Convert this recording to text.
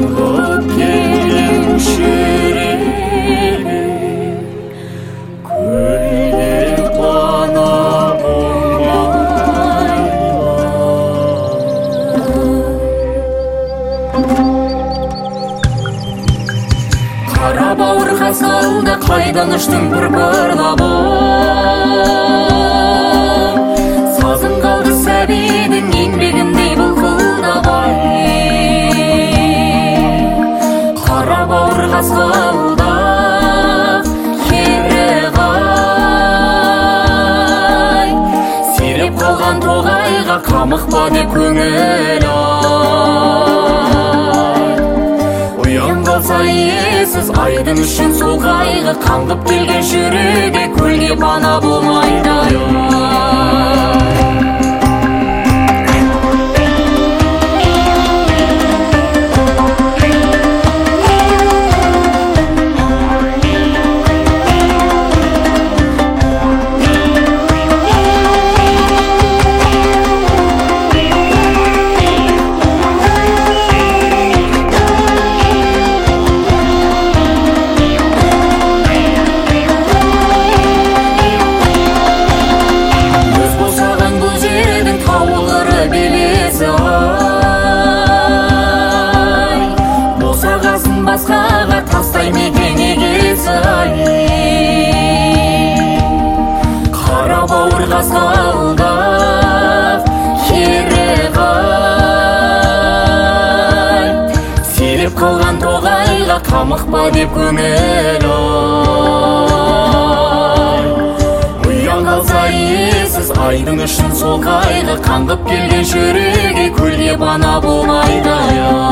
Kangıp kelgen şüreğe Kölge bana Kara bauırga saldı kaydan uçtun pırpırlap Sazın kaldı səbidin еңбегіндей былқылдап Кара бауырга салды кереғай Сиреп қалған тоғайға камықпа деп көңіл Уян қалса иесіз айдың үшін сол қайғы Қаңғып келген жүрегі көлге пана болмайды Кара бауырга салды кереғай Сиреп қалған тоғайға камықпа деп көңіл Уян қалса иесіз айдың үшін сол қайғы Қаңғып келген жүрегі көлге пана болмайды